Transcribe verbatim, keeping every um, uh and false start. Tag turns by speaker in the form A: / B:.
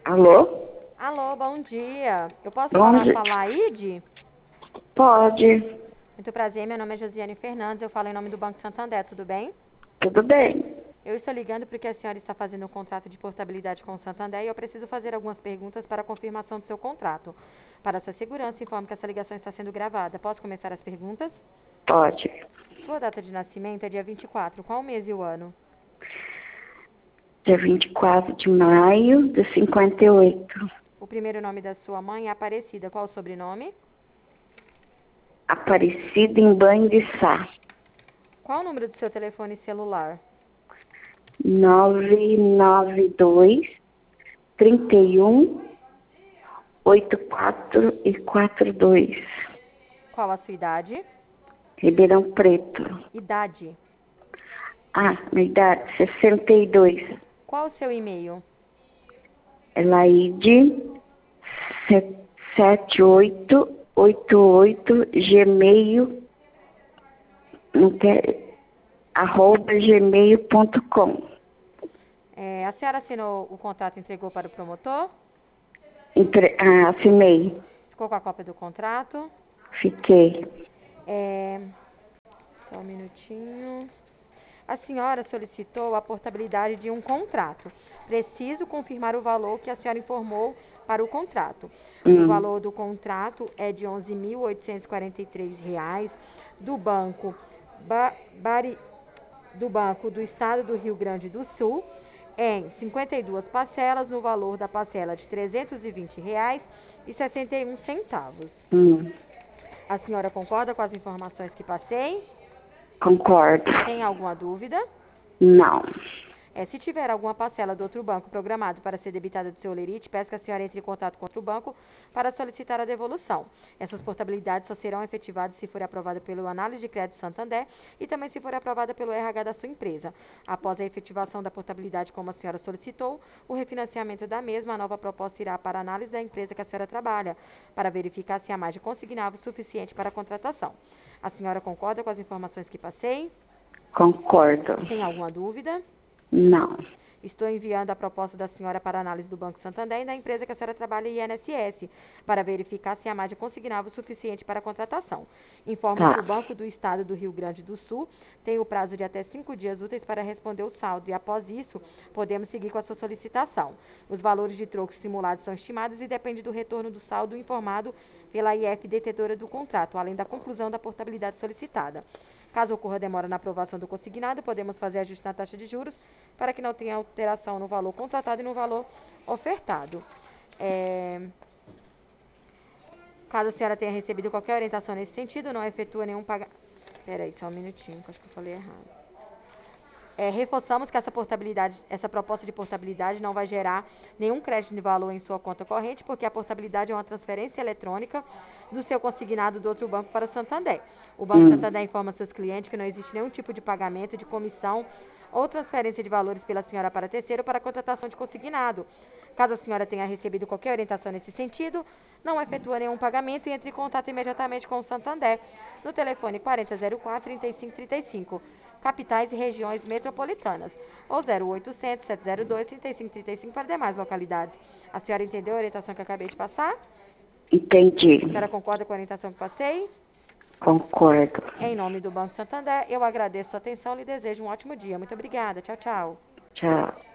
A: Alô?
B: Alô, bom dia. Eu posso
A: Bom
B: falar
A: dia.
B: com a Laide?
A: Pode.
B: Muito prazer, meu nome é Josiane Fernandes, eu falo em nome do Banco Santander, tudo bem?
A: Tudo bem?
B: Eu estou ligando porque a senhora está fazendo um contrato de portabilidade com o Santander e eu preciso fazer algumas perguntas para a confirmação do seu contrato. Para sua segurança, informo que essa ligação está sendo gravada. Posso começar as perguntas?
A: Pode.
B: Sua data de nascimento é dia vinte e quatro. Qual o mês e o ano?
A: Dia vinte e quatro de maio de cinquenta e oito.
B: O primeiro nome da sua mãe é Aparecida. Qual o sobrenome?
A: Aparecida em Banho de Sá.
B: Qual o número do seu telefone celular?
A: nove nove dois, trinta e um, oitenta e quatro e quarenta e dois.
B: Qual a sua idade?
A: Ribeirão Preto.
B: Idade.
A: Ah, minha idade, sessenta e dois.
B: Qual o seu e-mail?
A: É Laide sete oito oito oito gmail não quer, arroba gmail ponto com.
B: É, a senhora assinou o contrato e entregou para o promotor?
A: Entre, ah, assinei.
B: Ficou com a cópia do contrato?
A: Fiquei.
B: É, só um minutinho. A senhora solicitou a portabilidade de um contrato. Preciso confirmar o valor que a senhora informou para o contrato. O
A: Hum.
B: valor do contrato é de onze mil oitocentos e quarenta e três reais do banco ba Bari, do Banco do Estado do Rio Grande do Sul em cinquenta e duas parcelas no valor da parcela de trezentos e vinte reais e sessenta e um centavos.
A: Hum.
B: A senhora concorda com as informações que passei?
A: Concordo.
B: Tem alguma dúvida?
A: Não.
B: É, se tiver alguma parcela do outro banco programado para ser debitada do seu lerite, peço que a senhora entre em contato com outro banco para solicitar a devolução. Essas portabilidades só serão efetivadas se for aprovada pelo Análise de Crédito Santander e também se for aprovada pelo R H da sua empresa. Após a efetivação da portabilidade, como a senhora solicitou, o refinanciamento da mesma, a nova proposta irá para a análise da empresa que a senhora trabalha, para verificar se há margem consignável suficiente para a contratação. A senhora concorda com as informações que passei?
A: Concordo.
B: Tem alguma dúvida?
A: Não.
B: Estou enviando a proposta da senhora para análise do Banco Santander e da empresa que a senhora trabalha, I N S S, para verificar se há margem consignável suficiente para a contratação. Informo
A: Tá.
B: que o Banco do Estado do Rio Grande do Sul tem o prazo de até cinco dias úteis para responder o saldo e, após isso, podemos seguir com a sua solicitação. Os valores de trocos simulados são estimados e depende do retorno do saldo informado pela I F detetora do contrato, além da conclusão da portabilidade solicitada. Caso ocorra demora na aprovação do consignado, podemos fazer ajuste na taxa de juros para que não tenha alteração no valor contratado e no valor ofertado. É... Caso a senhora tenha recebido qualquer orientação nesse sentido, não efetua nenhum pagamento. Peraí, só um minutinho, que acho que eu falei errado. É, reforçamos que essa portabilidade, essa proposta de portabilidade não vai gerar nenhum crédito de valor em sua conta corrente, porque a portabilidade é uma transferência eletrônica do seu consignado do outro banco para o Santander. O Banco
A: Hum.
B: Santander informa seus clientes que não existe nenhum tipo de pagamento de comissão ou transferência de valores pela senhora para terceiro para a contratação de consignado. Caso a senhora tenha recebido qualquer orientação nesse sentido, não efetua nenhum pagamento e entre em contato imediatamente com o Santander no telefone quarenta zero quatro, trinta e cinco trinta e cinco, capitais e regiões metropolitanas, ou zero oitocentos, sete zero dois, trinta e cinco trinta e cinco para demais localidades. A senhora entendeu a orientação que eu acabei de passar?
A: Entendi.
B: A senhora concorda com a orientação que passei?
A: Concordo.
B: Em nome do Banco Santander, eu agradeço a sua atenção e lhe desejo um ótimo dia. Muito obrigada. Tchau, tchau.
A: Tchau.